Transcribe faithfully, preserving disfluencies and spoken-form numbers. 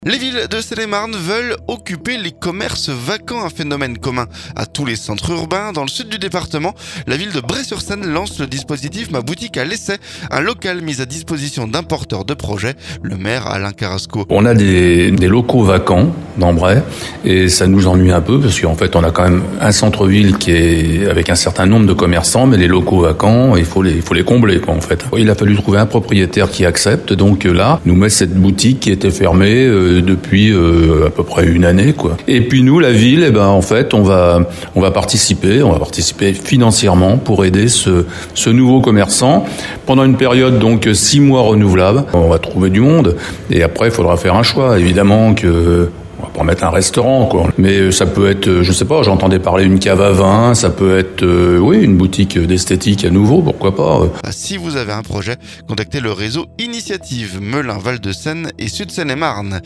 Les villes de Seine-et-Marne veulent occuper les commerces vacants, un phénomène commun à tous les centres urbains. Dans le sud du département, la ville de Bray-sur-Seine lance le dispositif Ma boutique à l'essai, un local mis à disposition d'un porteur de projet, le maire Alain Carrasco. On a des, des locaux vacants dans Bray et ça nous ennuie un peu parce qu'en fait on a quand même un centre-ville qui est avec un certain nombre de commerçants, mais les locaux vacants, il faut les, il faut les combler quoi en fait. Il a fallu trouver un propriétaire qui accepte, donc là nous met cette boutique qui était fermée euh, depuis euh, à peu près une année quoi. Et puis nous la ville, eh ben en fait on va on va participer, on va participer financièrement pour aider ce ce nouveau commerçant pendant une période donc six mois renouvelable. On va trouver du monde et après il faudra faire un choix. Évidemment que on va pas mettre un restaurant, quoi. Mais ça peut être, je sais pas, j'entendais parler d'une cave à vin, ça peut être, euh, oui, une boutique d'esthétique à nouveau, pourquoi pas. Si vous avez un projet, contactez le réseau Initiative Melun, Val de Seine et Sud Seine-et-Marne.